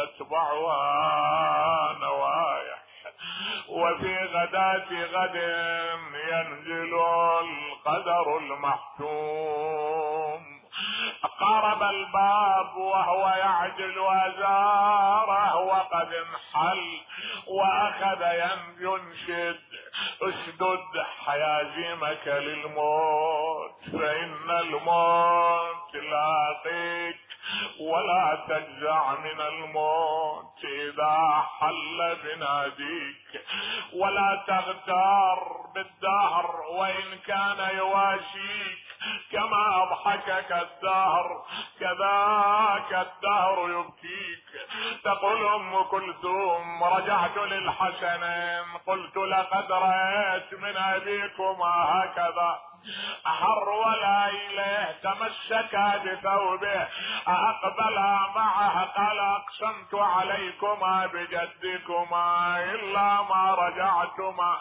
تتبعها نوايح، وفي غداة غد ينزل القدر المحتوم. قارب الباب وهو يعجل ازاره وقد انحل، واخذ ينشد اشدد حيازيمك للموت فان الموت لاقيك، ولا تجزع من الموت اذا حل بناديك، ولا تغتر بالدهر وان كان يواشيك، كما اضحكك الدهر كذاك الدهر يبكيك. تقول ام كلثوم رجعت للحسنين قلت لقد رأيت من ابيكما هكذا، حرول اليه تمسكا بثوبه اقبلا معه قال اقسمت عليكما بجدكما الا ما رجعتما.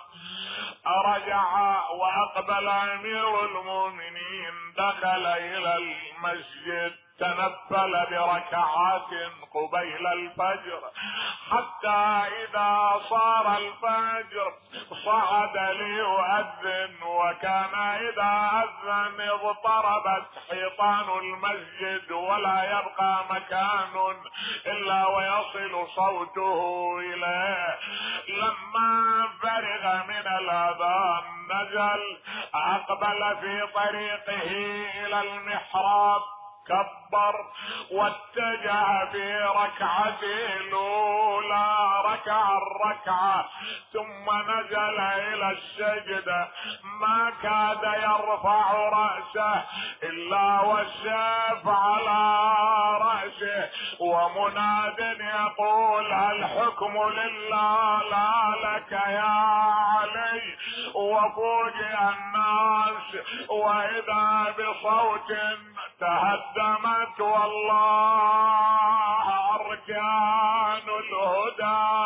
رجع واقبل امير المؤمنين دخل الى المسجد تنفل بركعات قبيل الفجر، حتى اذا صار الفجر صعد ليؤذن، وكان اذا اذن اضطربت حيطان المسجد ولا يبقى مكان الا ويصل صوته اليه. لما فرغ من الاذان نزل اقبل في طريقه الى المحراب، كبر واتجه في ركعته الاولى ركع الركعه، ثم نزل الى السجده، ما كاد يرفع راسه الا والسيف على راسه، ومناد يقول الحكم لله لا لك يا علي. وفوجئ الناس واذا بصوت تهدمت والله اركان الهدى،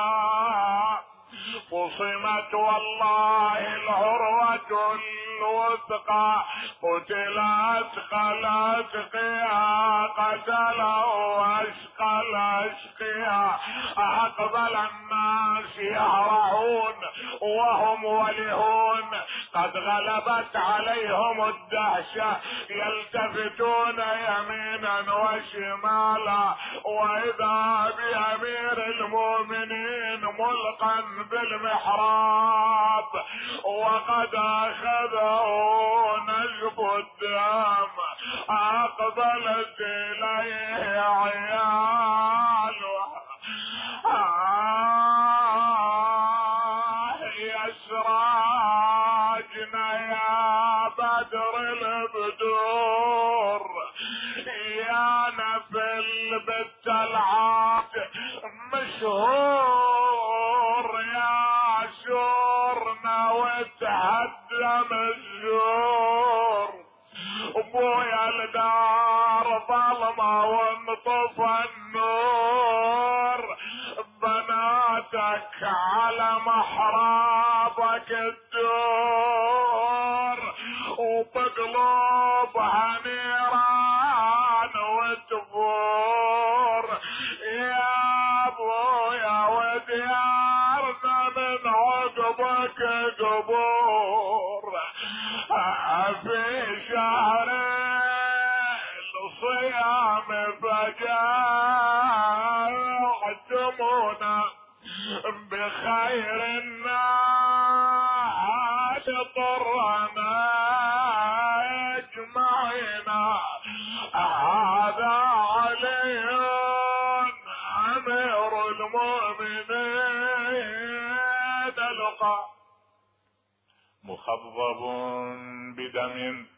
فصمت والله العروة الوثقى، قتلت الاتقياء قتلوا اشقى الاشقياء. اقبل الناس يهرعون وهم ولهون، قد غلبت عليهم الدهشة، يلتفتون يمينا وشمالا، واذا بامير المؤمنين ملقا بالمحراب وقد اخذه نزف الدم. اقبلت اليه عيالها افواجنا يا بدر البدور، يا نفل بالتلعاب مشهور، يا شورنا وتهدم الزور، ابويا الدار ظلمة وانطفى النور، بناتك على محرابك الدور، وبقلوبها نيران وتفور، يا ابويا وديارنا من عقبك قبور، في شهر الصيام فجاعتمونا بخير الناس طرنا اجمعنا، هذا علي امير المؤمنين القى مخضب بدم